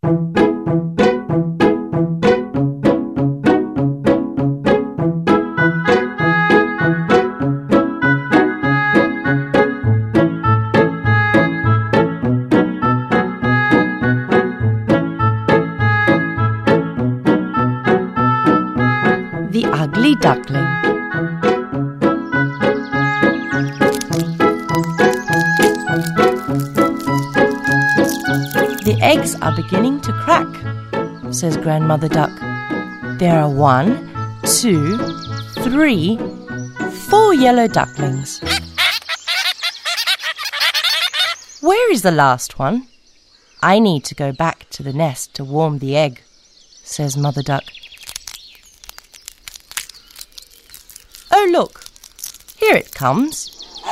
The Ugly Duckling. The eggs are beginning to crack, says Grandmother Duck. There are 1, 2, 3, 4 yellow ducklings. Where is the last one? I need to go back to the nest to warm the egg, says Mother Duck. Oh, look, here it comes.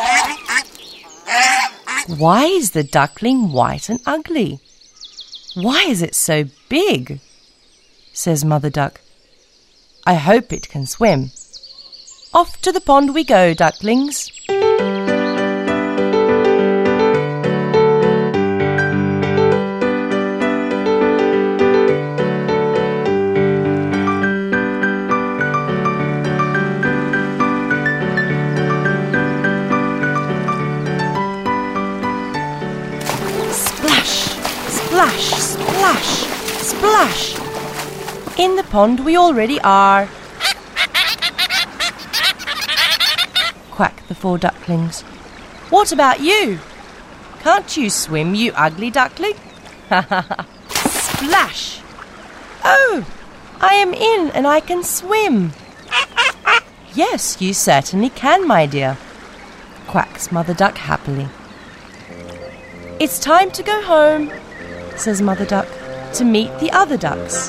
Why is the duckling white and ugly? Why is it so big? Says Mother Duck. I hope it can swim. Off to the pond we go, ducklings. Splash, splash, splash. In the pond we already are. Quack the 4 ducklings. What about you? Can't you swim, you ugly duckling? Splash! Oh, I am in and I can swim. Yes, you certainly can, my dear, quacks Mother Duck happily. It's time to go home, says Mother Duck, to meet the other ducks.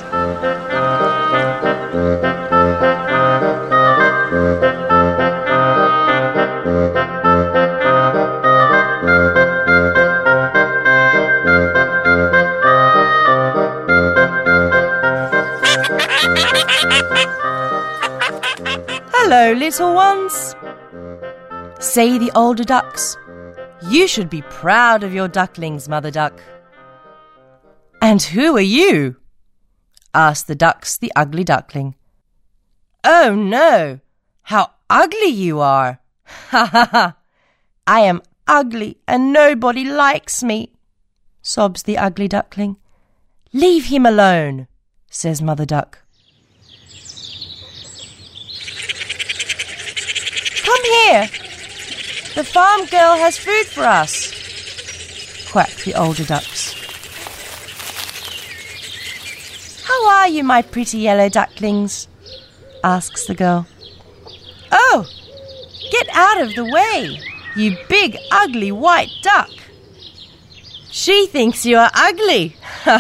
Hello, little ones, say the older ducks. You should be proud of your ducklings, Mother Duck. And who are you? Asked the ducks the ugly duckling. Oh no, how ugly you are. Ha ha ha. I am ugly and nobody likes me, sobs the ugly duckling. Leave him alone, says Mother Duck. Come here. The farm girl has food for us, quack the older ducks. How are you, my pretty yellow ducklings? Asks the girl. Oh, get out of the way, you big, ugly white duck. She thinks you are ugly.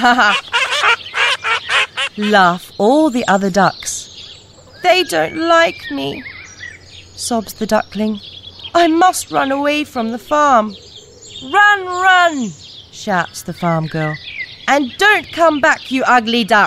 Laugh all the other ducks. They don't like me, sobs the duckling. I must run away from the farm. Run, run, shouts the farm girl. And don't come back, you ugly duck.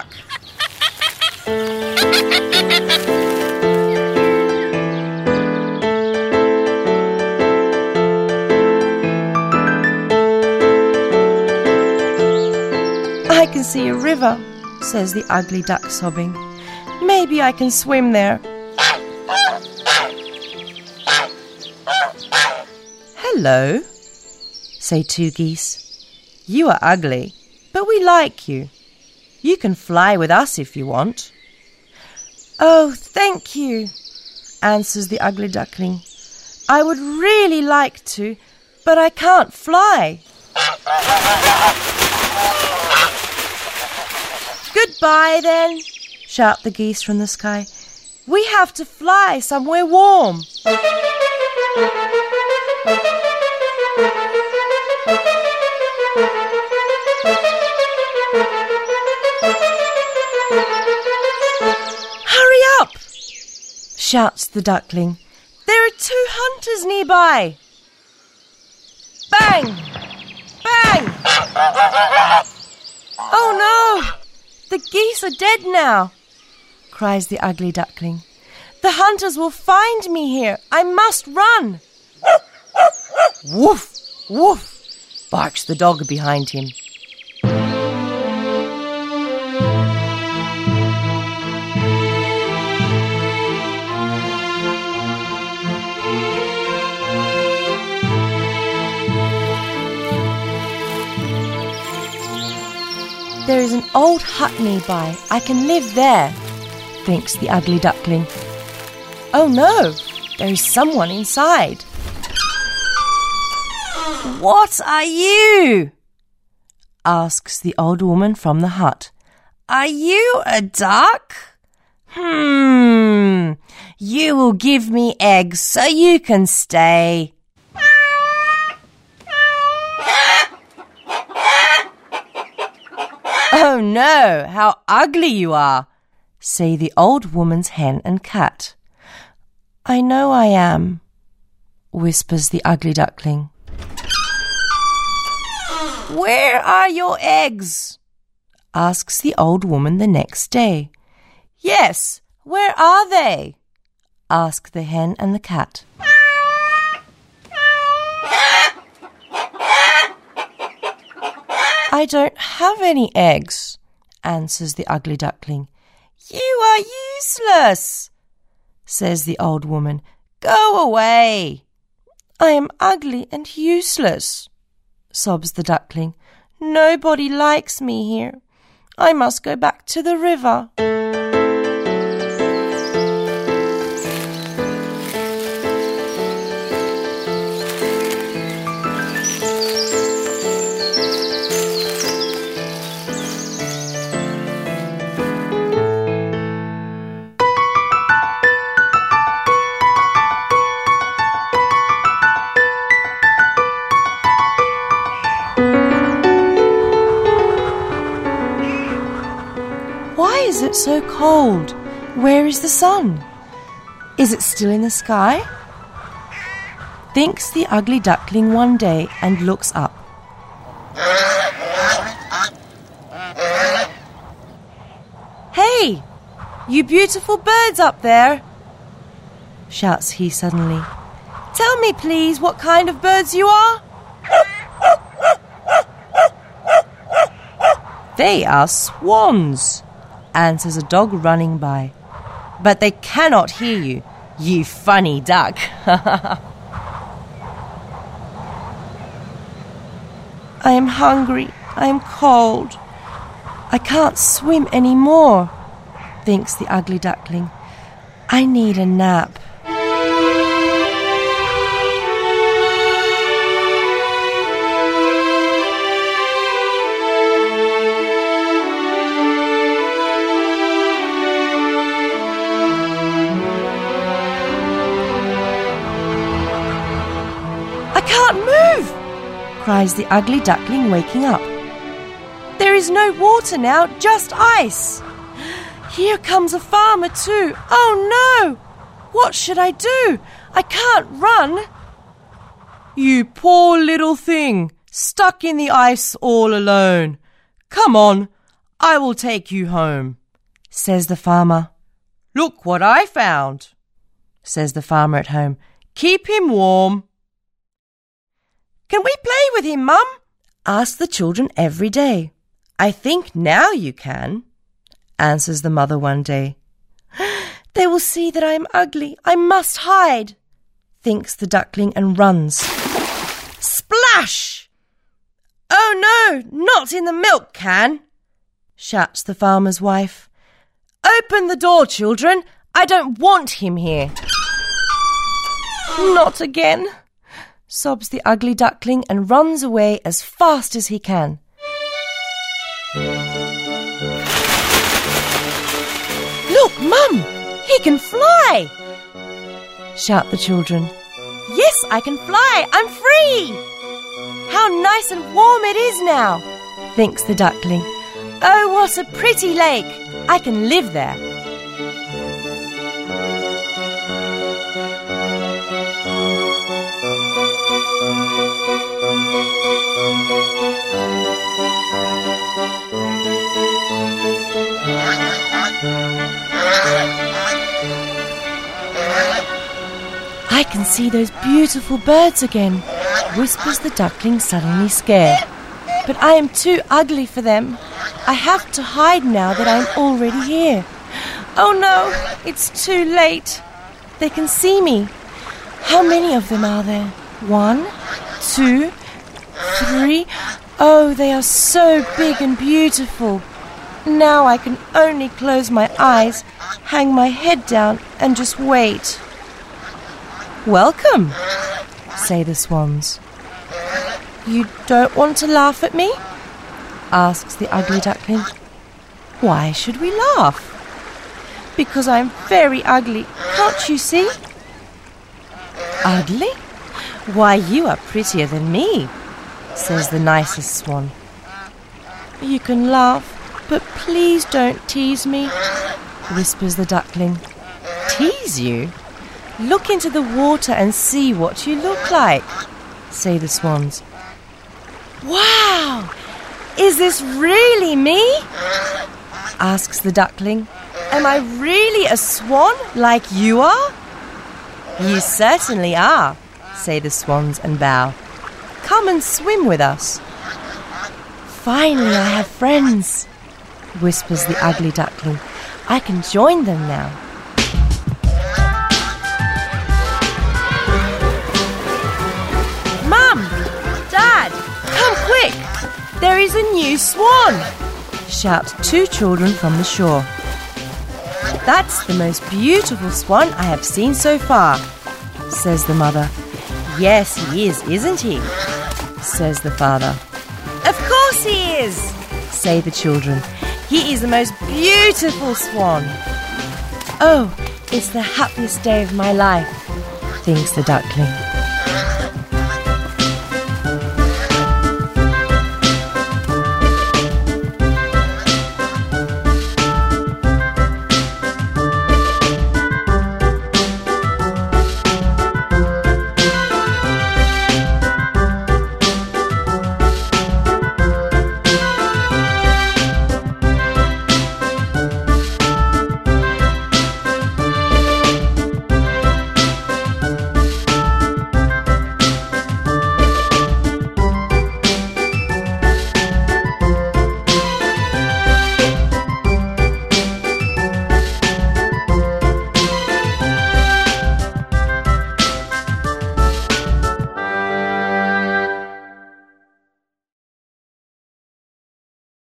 I can see a river, says the ugly duck, sobbing. Maybe I can swim there. Hello, say 2 geese. You are ugly, but we like you. You can fly with us if you want. Oh, thank you, answers the ugly duckling. I would really like to, but I can't fly. Goodbye then, shout the geese from the sky. We have to fly somewhere warm. Hurry up, shouts the duckling. There are 2 hunters nearby. Bang! Bang! Oh no! The geese are dead now, cries the ugly duckling. The hunters will find me here. I must run. Woof! Woof! Barks the dog behind him. There is an old hut nearby. I can live there, thinks the ugly duckling. Oh no, there is someone inside. What are you? Asks the old woman from the hut. Are you a duck? You will give me eggs so you can stay. Oh no, how ugly you are, say the old woman's hen and cat. I know I am, whispers the ugly duckling. Where are your eggs? Asks the old woman the next day. Yes, where are they? Ask the hen and the cat. I don't have any eggs, answers the ugly duckling. You are useless, says the old woman. Go away. I am ugly and useless, sobs the duckling. Nobody likes me here. I must go back to the river. Why is it so cold? Where is the sun? Is it still in the sky? Thinks the ugly duckling one day and looks up. Hey, you beautiful birds up there, shouts he suddenly. Tell me please what kind of birds you are? They are swans, answers a dog running by. But they cannot hear you, you funny duck. I am hungry, I am cold. I can't swim any more, thinks the ugly duckling. I need a nap. I can't move, cries the ugly duckling, waking up. There is no water now, just ice. Here comes a farmer too. Oh no! What should I do? I can't run. You poor little thing, stuck in the ice all alone. Come on, I will take you home, says the farmer. Look what I found, says the farmer at home. Keep him warm. Can we play with him, Mum? Ask the children every day. I think now you can, answers the mother one day. They will see that I am ugly. I must hide, thinks the duckling and runs. Splash! Oh no, not in the milk can, shouts the farmer's wife. Open the door, children. I don't want him here. Not again, sobs the ugly duckling and runs away as fast as he can. Look, Mum, he can fly, shout the children. Yes, I can fly, I'm free. How nice and warm it is now, thinks the duckling. Oh, what a pretty lake, I can live there. I can see those beautiful birds again, whispers the duckling, suddenly scared. But I am too ugly for them. I have to hide now that I am already here. Oh no, it's too late. They can see me. How many of them are there? 1, 2, 3. Oh, they are so big and beautiful. Now I can only close my eyes, hang my head down and just wait. Welcome, say the swans. You don't want to laugh at me? Asks the ugly duckling. Why should we laugh? Because I'm very ugly, can't you see? Ugly? Why, you are prettier than me, says the nicest swan. You can laugh, but please don't tease me, whispers the duckling. Tease you? Look into the water and see what you look like, say the swans. Wow! Is this really me? Asks the duckling. Am I really a swan like you are? You certainly are, say the swans and bow. Come and swim with us. Finally I have friends, whispers the ugly duckling. I can join them now. Mum! Dad! Come quick! There is a new swan! Shout two children from the shore. That's the most beautiful swan I have seen so far, says the mother. Yes, he is, isn't he? Says the father. Of course he is, say the children. He is the most beautiful swan. Oh, it's the happiest day of my life, thinks the duckling.